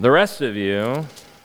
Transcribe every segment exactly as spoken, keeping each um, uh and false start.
The rest of you,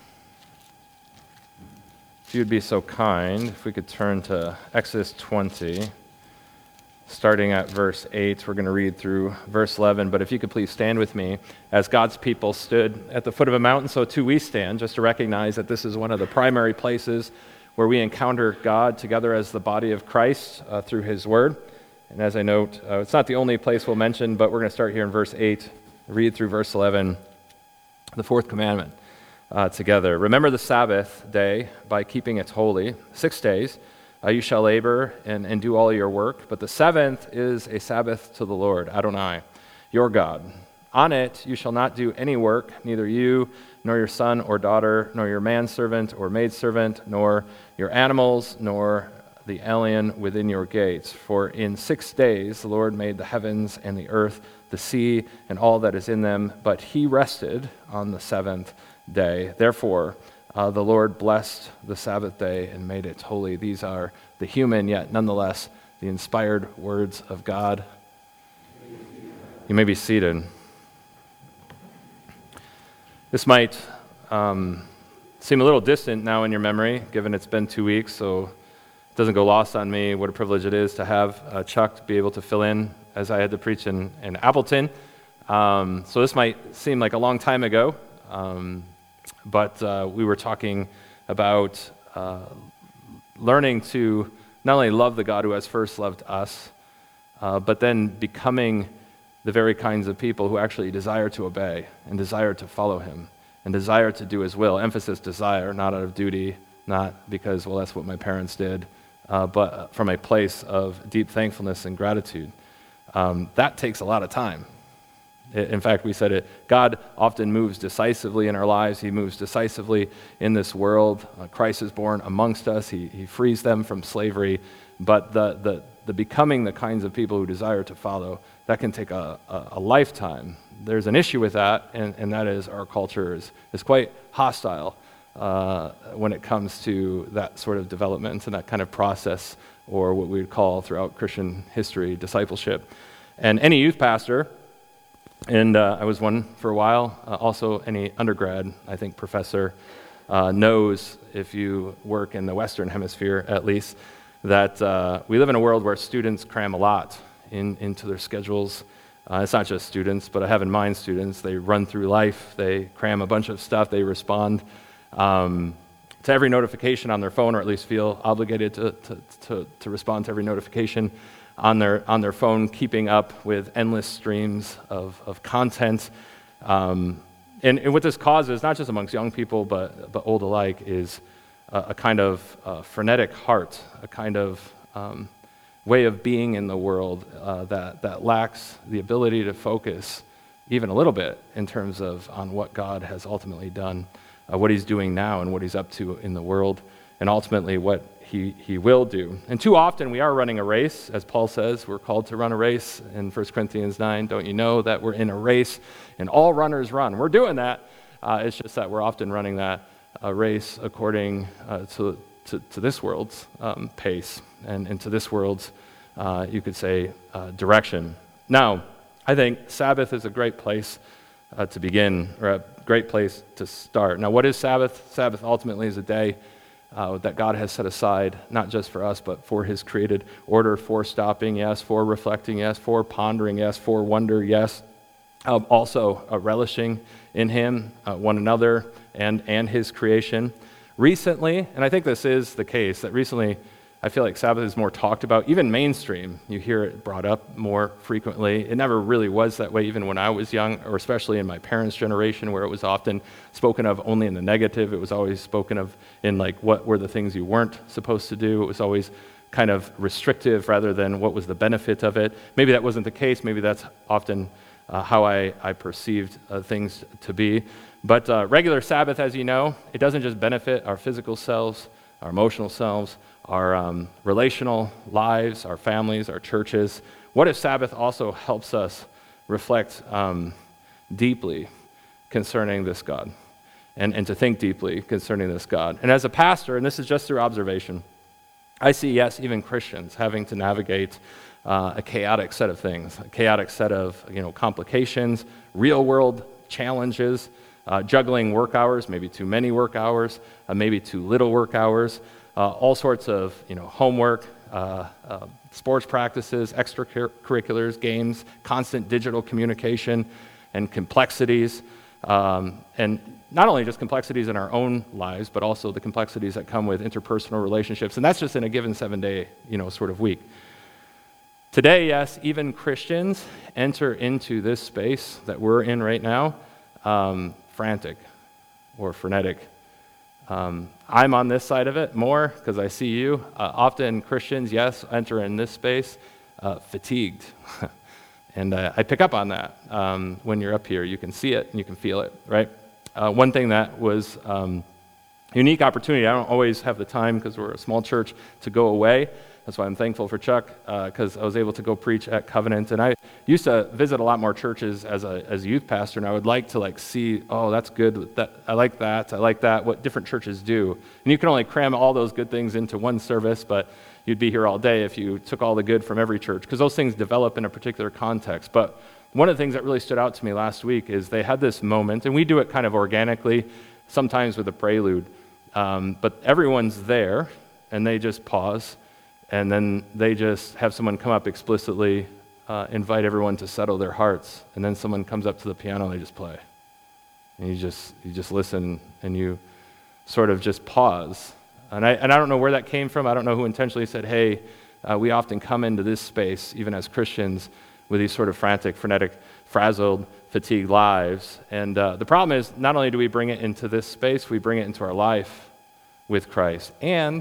if you'd be so kind, if we could turn to Exodus twenty, starting at verse eight. We're going to read through verse eleven, but if you could please stand with me. As God's people stood at the foot of a mountain, so too we stand, just to recognize that this is one of the primary places where we encounter God together as the body of Christ uh, through His Word. And as I note, uh, it's not the only place we'll mention, but we're going to start here in verse eight, read through verse eleven, the fourth commandment uh, together. Remember the Sabbath day by keeping it holy. Six days uh, you shall labor and, and do all your work, but the seventh is a Sabbath to the Lord, Adonai, your God. On it you shall not do any work, neither you, nor your son or daughter, nor your manservant or maidservant, nor your animals, nor the alien within your gates. For in six days the Lord made the heavens and the earth, the sea, and all that is in them, but He rested on the seventh day. Therefore, uh, the Lord blessed the Sabbath day and made it holy. These are the human, yet nonetheless the inspired words of God. You may be seated. This might um, seem a little distant now in your memory, given it's been two weeks, so it doesn't go lost on me what a privilege it is to have uh, Chuck be able to fill in as I had to preach in, in Appleton. Um, so this might seem like a long time ago, um, but uh, we were talking about uh, learning to not only love the God who has first loved us, uh, but then becoming the very kinds of people who actually desire to obey and desire to follow Him and desire to do His will. Emphasis desire, not out of duty, not because, well, that's what my parents did, uh, but from a place of deep thankfulness and gratitude. Um, that takes a lot of time. In fact, we said it, God often moves decisively in our lives. He moves decisively in this world. Uh, Christ is born amongst us. He, he frees them from slavery. But the, the, the becoming the kinds of people who desire to follow, that can take a, a, a lifetime. There's an issue with that, and, and that is our culture is, is quite hostile uh, when it comes to that sort of development and that kind of process, or what we would call throughout Christian history, discipleship. And any youth pastor, and uh, I was one for a while, uh, also any undergrad, I think, professor, uh, knows, if you work in the Western Hemisphere at least, that uh, we live in a world where students cram a lot in, into their schedules. Uh, it's not just students, but I have in mind students. They run through life, they cram a bunch of stuff, they respond um, to every notification on their phone, or at least feel obligated to, to, to, to respond to every notification on their on their phone, keeping up with endless streams of, of content. Um, and, and what this causes, not just amongst young people, but, but old alike, is a, a kind of uh, frenetic heart, a kind of um, way of being in the world uh, that, that lacks the ability to focus even a little bit in terms of on what God has ultimately done, uh, what He's doing now and what He's up to in the world, and ultimately what He, he will do. And too often we are running a race, as Paul says, we're called to run a race in First Corinthians nine. Don't you know that we're in a race and all runners run? We're doing that. Uh, it's just that we're often running that uh, race according uh, to, to, to this world's um, pace and, and to this world's, uh, you could say, uh, direction. Now, I think Sabbath is a great place uh, to begin, or a great place to start. Now, what is Sabbath? Sabbath ultimately is a day Uh, that God has set aside, not just for us, but for His created order, for stopping, yes, for reflecting, yes, for pondering, yes, for wonder, yes, um, also uh, relishing in Him, uh, one another, and, and His creation. Recently, and I think this is the case, that recently I feel like Sabbath is more talked about, even mainstream. You hear it brought up more frequently. It never really was that way, even when I was young, or especially in my parents' generation, where it was often spoken of only in the negative. It was always spoken of in like, what were the things you weren't supposed to do? It was always kind of restrictive rather than what was the benefit of it. Maybe that wasn't the case. Maybe that's often uh, how I, I perceived uh, things to be. But uh, regular Sabbath, as you know, it doesn't just benefit our physical selves, our emotional selves, our um, relational lives, our families, our churches. What if Sabbath also helps us reflect um, deeply concerning this God, and, and to think deeply concerning this God? And as a pastor, and this is just through observation, I see, yes, even Christians having to navigate uh, a chaotic set of things, a chaotic set of you know complications, real-world challenges, uh, juggling work hours, maybe too many work hours, uh, maybe too little work hours, uh, all sorts of you know homework, uh, uh, sports practices, extracurriculars, games, constant digital communication, and complexities, um, and not only just complexities in our own lives, but also the complexities that come with interpersonal relationships, and that's just in a given seven-day, you know, sort of week. Today, yes, even Christians enter into this space that we're in right now, um, frantic or frenetic. Um, I'm on this side of it more because I see you. Uh, often Christians, yes, enter in this space uh, fatigued. And uh, I pick up on that um, when you're up here. You can see it and you can feel it, right? Uh, one thing that was um, a unique opportunity, I don't always have the time because we're a small church to go away. That's why I'm thankful for Chuck, because uh, I was able to go preach at Covenant. And I used to visit a lot more churches as a as a youth pastor, and I would like to like see, oh, that's good. That I like that. I like that. What different churches do. And you can only cram all those good things into one service, but you'd be here all day if you took all the good from every church, because those things develop in a particular context. But one of the things that really stood out to me last week is they had this moment, and we do it kind of organically, sometimes with a prelude, um, but everyone's there, and they just pause. And then they just have someone come up explicitly, uh, invite everyone to settle their hearts. And then someone comes up to the piano and they just play. And you just you just listen and you sort of just pause. And I and I don't know where that came from. I don't know who intentionally said, hey, uh, we often come into this space, even as Christians, with these sort of frantic, frenetic, frazzled, fatigued lives. And uh, the problem is, not only do we bring it into this space, we bring it into our life with Christ. And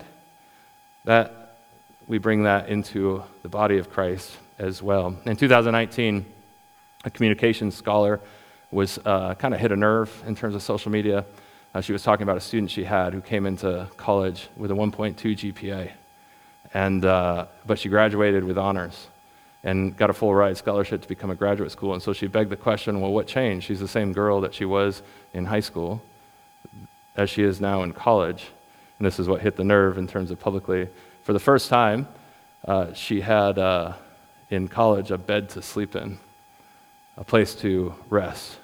that we bring that into the body of Christ as well. In two thousand nineteen, a communications scholar was uh, kind of hit a nerve in terms of social media. Uh, she was talking about a student she had who came into college with a one point two G P A, and uh, but she graduated with honors and got a full ride scholarship to become a graduate school. And so she begged the question, well, what changed? She's the same girl that she was in high school as she is now in college. And this is what hit the nerve in terms of publicly. For the first time, uh, she had uh, in college a bed to sleep in, a place to rest.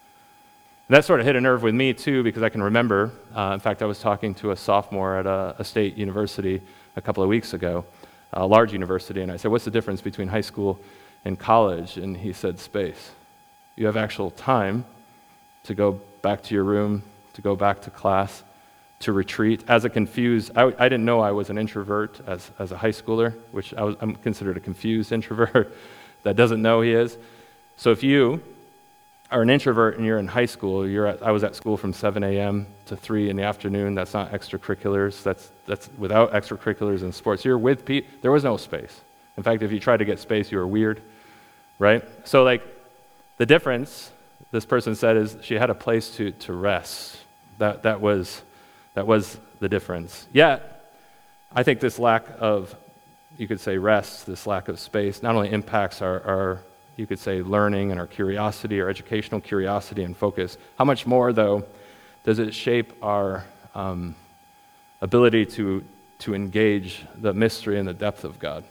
And that sort of hit a nerve with me too, because I can remember, uh, in fact, I was talking to a sophomore at a, a state university a couple of weeks ago, a large university, and I said, what's the difference between high school and college? And he said, space. You have actual time to go back to your room, to go back to class, to retreat. As a confused, I, I didn't know I was an introvert as, as a high schooler, which I was, I'm considered a confused introvert that doesn't know he is. So if you are an introvert and you're in high school, you're at, I was at school from seven a.m. to three in the afternoon. That's not extracurriculars. That's that's without extracurriculars and sports. You're with people. There was no space. In fact, if you tried to get space, you were weird, right? So like the difference, this person said, is she had a place to to rest. That that was. That was the difference. Yet, I think this lack of, you could say, rest, this lack of space, not only impacts our, our, you could say, learning and our curiosity, our educational curiosity and focus. How much more, though, does it shape our um, ability to, to engage the mystery and the depth of God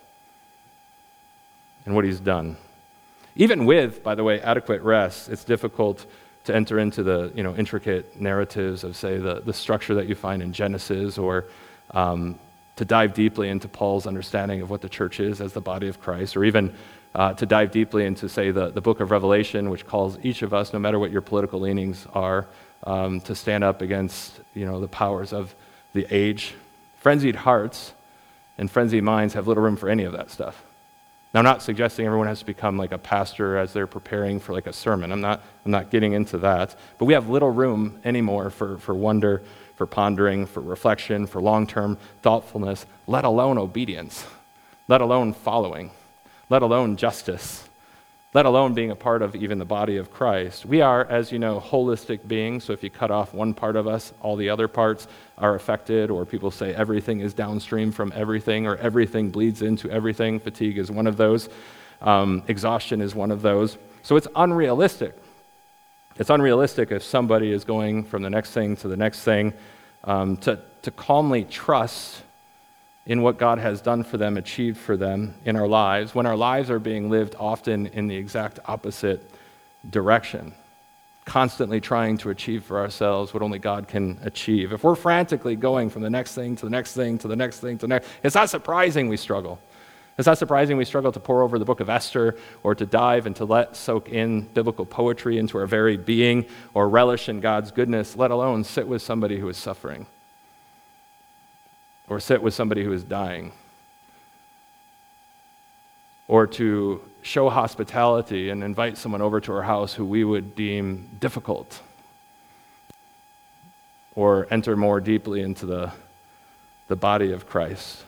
and what He's done? Even with, by the way, adequate rest, it's difficult to enter into the you know intricate narratives of, say, the, the structure that you find in Genesis, or um, to dive deeply into Paul's understanding of what the church is as the body of Christ, or even uh, to dive deeply into, say, the, the book of Revelation, which calls each of us, no matter what your political leanings are, um, to stand up against you know the powers of the age. Frenzied hearts and frenzied minds have little room for any of that stuff. Now, I'm not suggesting everyone has to become like a pastor as they're preparing for like a sermon. I'm not I'm not getting into that. But we have little room anymore for, for wonder, for pondering, for reflection, for long-term thoughtfulness, let alone obedience, let alone following, let alone justice, let alone being a part of even the body of Christ. We are, as you know, holistic beings, so if you cut off one part of us, all the other parts are affected, or people say everything is downstream from everything, or everything bleeds into everything. Fatigue is one of those. Um, exhaustion is one of those. So it's unrealistic. It's unrealistic if somebody is going from the next thing to the next thing um, to, to calmly trust in what God has done for them, achieved for them in our lives, when our lives are being lived often in the exact opposite direction. constantly trying to achieve for ourselves what only God can achieve, if we're frantically going from the next thing to the next thing to the next thing to the next, it's not surprising we struggle. It's not surprising we struggle to pore over the book of Esther or to dive and to let soak in biblical poetry into our very being or relish in God's goodness, let alone sit with somebody who is suffering or sit with somebody who is dying, or to show hospitality and invite someone over to our house who we would deem difficult, or enter more deeply into the, the body of Christ.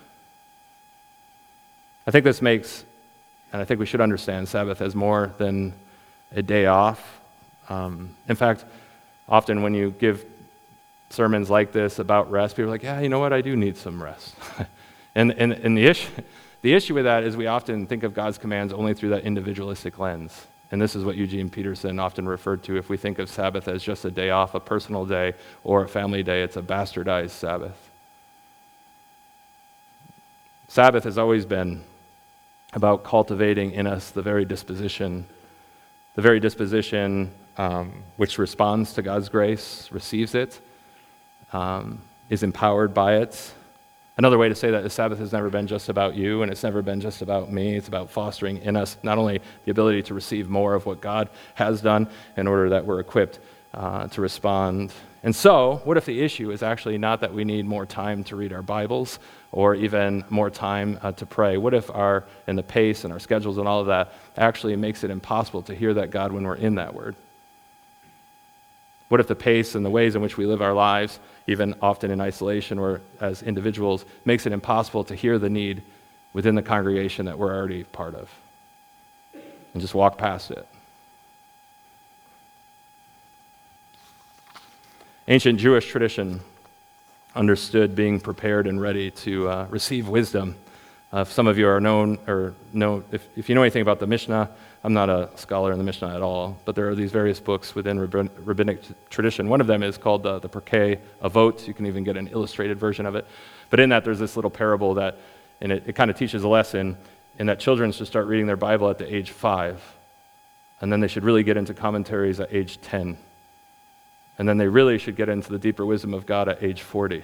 I think this makes, and I think we should understand, Sabbath as more than a day off. Um, in fact, often when you give sermons like this about rest, people are like, yeah, you know what, I do need some rest. and, and, and the issue... The issue with that is we often think of God's commands only through that individualistic lens. And this is what Eugene Peterson often referred to. If we think of Sabbath as just a day off, a personal day, or a family day, it's a bastardized Sabbath. Sabbath has always been about cultivating in us the very disposition, the very disposition um, which responds to God's grace, receives it, um, is empowered by it. Another way to say that is Sabbath has never been just about you, and it's never been just about me. It's about fostering in us not only the ability to receive more of what God has done in order that we're equipped uh, to respond. And so, what if the issue is actually not that we need more time to read our Bibles or even more time uh, to pray? What if our, and the pace and our schedules and all of that actually makes it impossible to hear that God when we're in that Word? What if the pace and the ways in which we live our lives, even often in isolation or as individuals, makes it impossible to hear the need within the congregation that we're already part of and just walk past it? Ancient Jewish tradition understood being prepared and ready to uh, receive wisdom. Uh, if some of you are known or know, if, if you know anything about the Mishnah, I'm not a scholar in the Mishnah at all, but there are these various books within rabbin, rabbinic t- tradition. One of them is called uh, the Pirkei Avot. You can even get an illustrated version of it. But in that, there's this little parable that, and it, it kind of teaches a lesson in that children should start reading their Bible at the age five, and then they should really get into commentaries at age ten, and then they really should get into the deeper wisdom of God at age forty.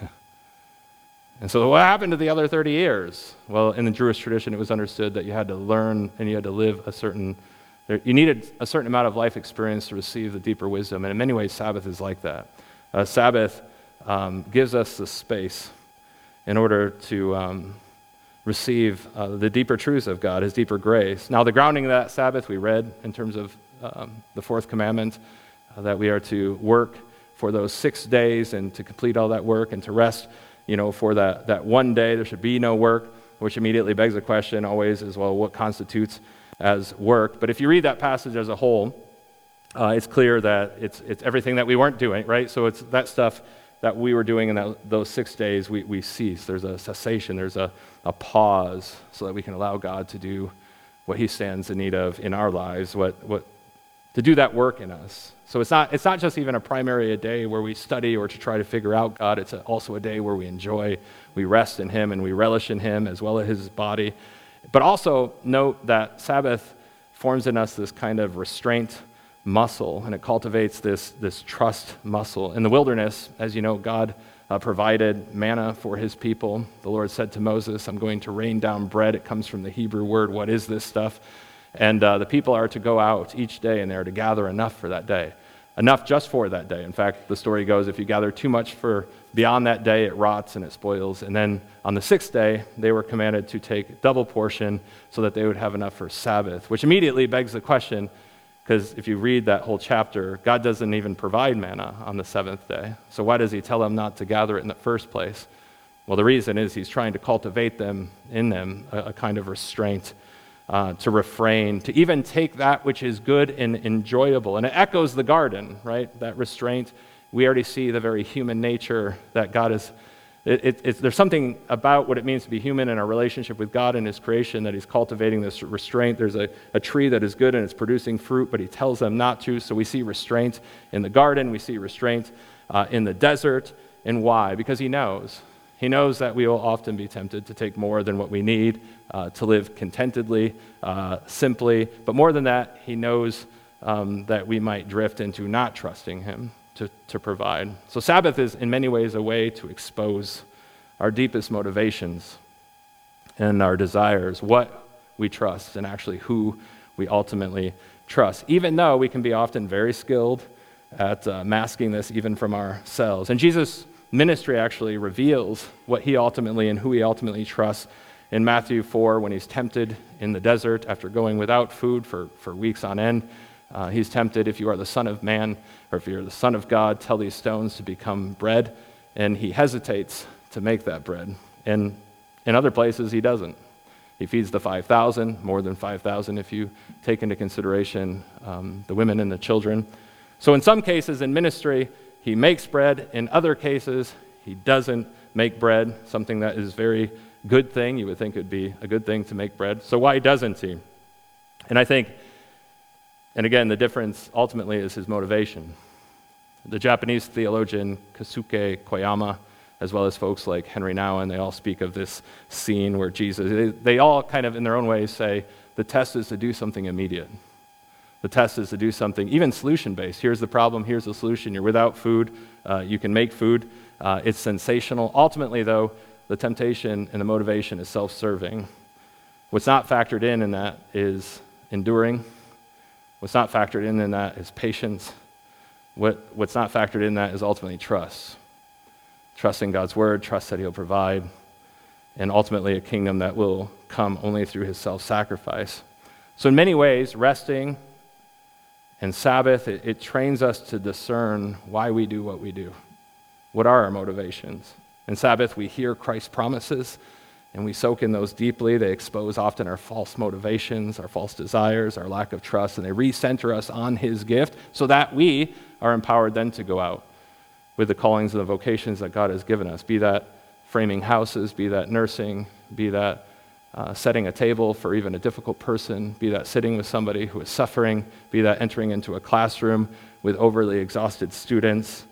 And so what happened to the other thirty years? Well, in the Jewish tradition, it was understood that you had to learn and you had to live a certain, you needed a certain amount of life experience to receive the deeper wisdom. And in many ways, Sabbath is like that. Uh, Sabbath um, gives us the space in order to um, receive uh, the deeper truths of God, His deeper grace. Now, the grounding of that Sabbath we read in terms of um, the fourth commandment, uh, that we are to work for those six days and to complete all that work and to rest. You know, for that, that one day, there should be no work, which immediately begs the question always as well, what constitutes as work? But if you read that passage as a whole, uh, it's clear that it's it's everything that we weren't doing, right? So it's that stuff that we were doing in that, those six days, we, we cease. There's a cessation, there's a, a pause so that we can allow God to do what He stands in need of in our lives, what what to do that work in us. So it's not it's not just even a primary a day where we study or to try to figure out God. It's a, also a day where we enjoy, we rest in Him, and we relish in Him as well as His body. But also note that Sabbath forms in us this kind of restraint muscle, and it cultivates this, this trust muscle. In the wilderness, as you know, God uh, provided manna for His people. The Lord said to Moses, I'm going to rain down bread. It comes from the Hebrew word, what is this stuff? And uh, the people are to go out each day, and they are to gather enough for that day. Enough just for that day. In fact, the story goes, if you gather too much for beyond that day, it rots and it spoils. And then on the sixth day, they were commanded to take double portion so that they would have enough for Sabbath, which immediately begs the question, because if you read that whole chapter, God doesn't even provide manna on the seventh day. So why does He tell them not to gather it in the first place? Well, the reason is He's trying to cultivate them in them a, a kind of restraint. Uh, to refrain, to even take that which is good and enjoyable. And it echoes the garden, right? That restraint. We already see the very human nature that God is. It, it, it's, there's something about what it means to be human in our relationship with God and His creation that He's cultivating this restraint. There's a, a tree that is good and it's producing fruit, but He tells them not to. So we see restraint in the garden. We see restraint uh, in the desert. And why? Because He knows. He knows that we will often be tempted to take more than what we need, uh, to live contentedly, uh, simply. But more than that, He knows um, that we might drift into not trusting him to, to provide. So Sabbath is in many ways a way to expose our deepest motivations and our desires, what we trust, and actually who we ultimately trust, even though we can be often very skilled at uh, masking this even from ourselves. And Jesus' ministry actually reveals what he ultimately and who he ultimately trusts in Matthew four when he's tempted in the desert after going without food for, for weeks on end. Uh, he's tempted, if you are the Son of Man, or if you're the Son of God, tell these stones to become bread. And he hesitates to make that bread. And in other places, he doesn't. He feeds the five thousand, more than five thousand if you take into consideration um, the women and the children. So in some cases in ministry, he makes bread. In other cases, he doesn't make bread, something that is a very good thing. You would think it would be a good thing to make bread. So why doesn't he? And I think, and again, the difference ultimately is his motivation. The Japanese theologian Kosuke Koyama, as well as folks like Henry Nouwen, they all speak of this scene where Jesus, they, they all kind of in their own ways say, the test is to do something immediate. The test is to do something, even solution-based. Here's the problem, here's the solution. You're without food, uh, you can make food. Uh, it's sensational. Ultimately, though, the temptation and the motivation is self-serving. What's not factored in in that is enduring. What's not factored in in that is patience. What, what's not factored in that is ultimately trust. Trust in God's word, trust that he'll provide, and ultimately a kingdom that will come only through his self-sacrifice. So in many ways, resting and Sabbath, it, it trains us to discern why we do what we do. What are our motivations? In Sabbath, we hear Christ's promises, and we soak in those deeply. They expose often our false motivations, our false desires, our lack of trust, and they recenter us on his gift so that we are empowered then to go out with the callings and the vocations that God has given us, be that framing houses, be that nursing, be that uh, setting a table for even a difficult person, be that sitting with somebody who is suffering, be that entering into a classroom with overly exhausted students.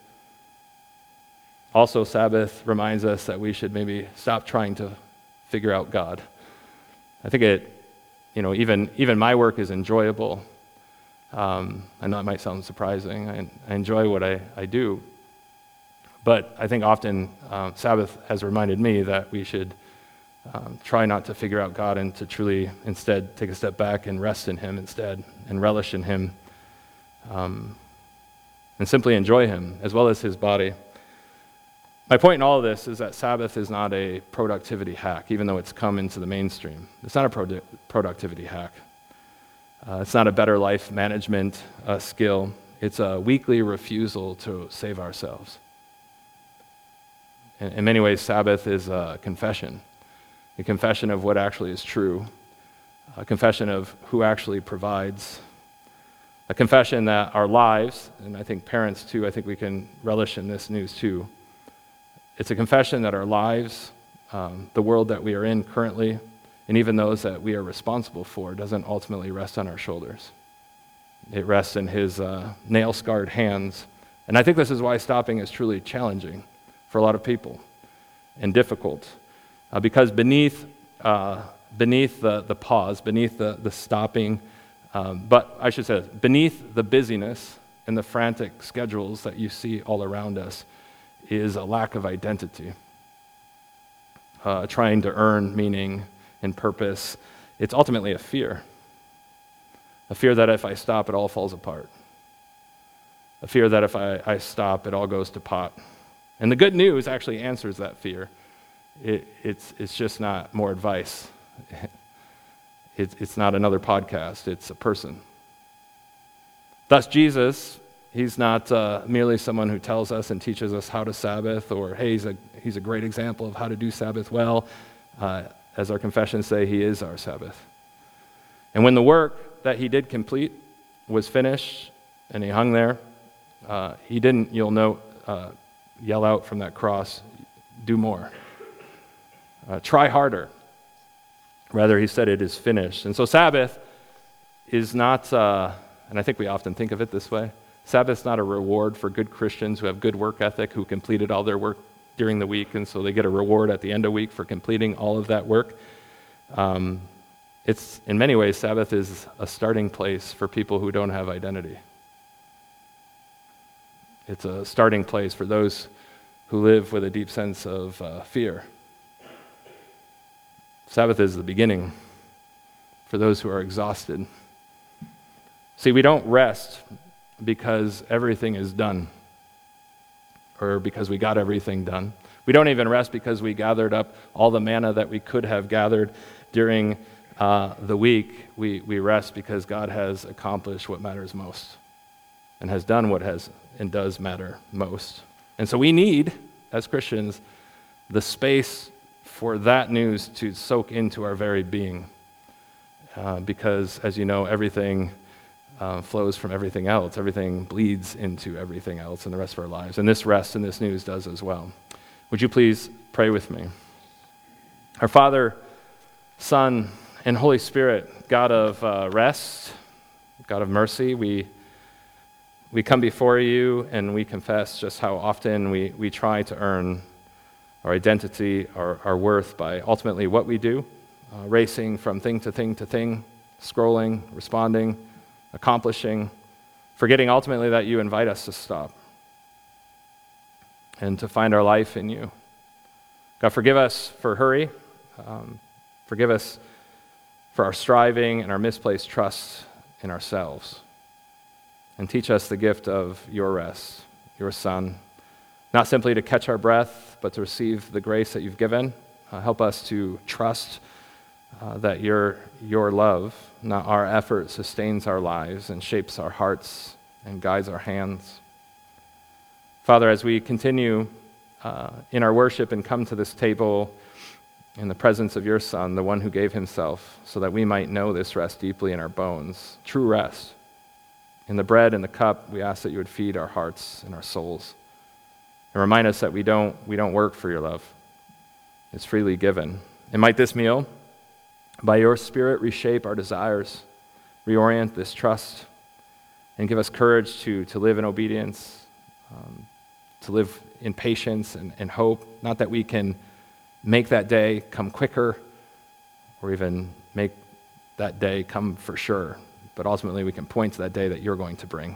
Also, Sabbath reminds us that we should maybe stop trying to figure out God. I think it, you know, even, even my work is enjoyable. Um, I know it might sound surprising. I, I enjoy what I, I do. But I think often um, Sabbath has reminded me that we should um, try not to figure out God and to truly instead take a step back and rest in him instead and relish in him um, and simply enjoy him as well as his body. My point in all of this is that Sabbath is not a productivity hack, even though it's come into the mainstream. It's not a produ- productivity hack. Uh, it's not a better life management uh, skill. It's a weekly refusal to save ourselves. In many ways, Sabbath is a confession, a confession of what actually is true, a confession of who actually provides, a confession that our lives, and I think parents too, I think we can relish in this news too. It's a confession that our lives, um, the world that we are in currently, and even those that we are responsible for, doesn't ultimately rest on our shoulders. It rests in his uh, nail-scarred hands. And I think this is why stopping is truly challenging for a lot of people, and difficult, uh, because beneath uh, beneath the, the pause, beneath the, the stopping, um, but I should say beneath the busyness and the frantic schedules that you see all around us is a lack of identity, uh, trying to earn meaning and purpose. It's ultimately a fear, a fear that if I stop, it all falls apart, a fear that if I, I stop, it all goes to pot. And the good news actually answers that fear. It, it's, it's just not more advice. It, it's not another podcast. It's a person. Thus, Jesus, he's not uh, merely someone who tells us and teaches us how to Sabbath, or, hey, he's a, he's a great example of how to do Sabbath well. Uh, as our confessions say, he is our Sabbath. And when the work that he did complete was finished and he hung there, uh, he didn't, you'll note, uh, yell out from that cross, do more. Uh, try harder. Rather, he said it is finished. And so Sabbath is not, uh, and I think we often think of it this way, Sabbath's not a reward for good Christians who have good work ethic, who completed all their work during the week, and so they get a reward at the end of the week for completing all of that work. Um, It's, in many ways, Sabbath is a starting place for people who don't have identity. It's a starting place for those who live with a deep sense of uh, fear. Sabbath is the beginning for those who are exhausted. See, we don't rest because everything is done or because we got everything done. We don't even rest because we gathered up all the manna that we could have gathered during uh, the week. We, we rest because God has accomplished what matters most and has done what has and does matter most. And so we need, as Christians, the space for that news to soak into our very being. Uh, because, as you know, everything uh, flows from everything else. Everything bleeds into everything else in the rest of our lives. And this rest and this news does as well. Would you please pray with me? Our Father, Son, and Holy Spirit, God of uh, rest, God of mercy, we we come before you and we confess just how often we, we try to earn our identity, our, our worth by ultimately what we do, uh, racing from thing to thing to thing, scrolling, responding, accomplishing, forgetting ultimately that you invite us to stop and to find our life in you. God, forgive us for hurry. Um, forgive us for our striving and our misplaced trust in ourselves. And teach us the gift of your rest, your Son, not simply to catch our breath, but to receive the grace that you've given. Uh, help us to trust uh, that your, your love, not our effort, sustains our lives and shapes our hearts and guides our hands. Father, as we continue uh, in our worship and come to this table in the presence of your Son, the one who gave himself, so that we might know this rest deeply in our bones, true rest. In the bread and the cup, we ask that you would feed our hearts and our souls. And remind us that we don't, we don't work for your love. It's freely given. And might this meal, by your Spirit, reshape our desires, reorient this trust, and give us courage to, to live in obedience, um, to live in patience and, and hope. Not that we can make that day come quicker or even make that day come for sure, but ultimately we can point to that day that you're going to bring.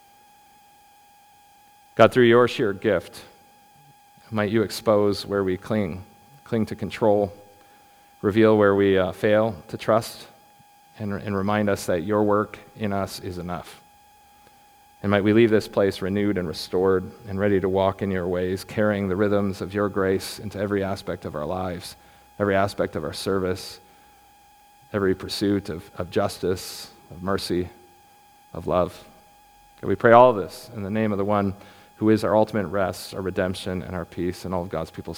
God, through your sheer gift, might you expose where we cling, cling to control, reveal where we uh, fail to trust, and, and remind us that your work in us is enough. And might we leave this place renewed and restored and ready to walk in your ways, carrying the rhythms of your grace into every aspect of our lives, every aspect of our service, every pursuit of, of justice, of mercy, of love. God, we pray all of this in the name of the one who is our ultimate rest, our redemption, and our peace, and all of God's people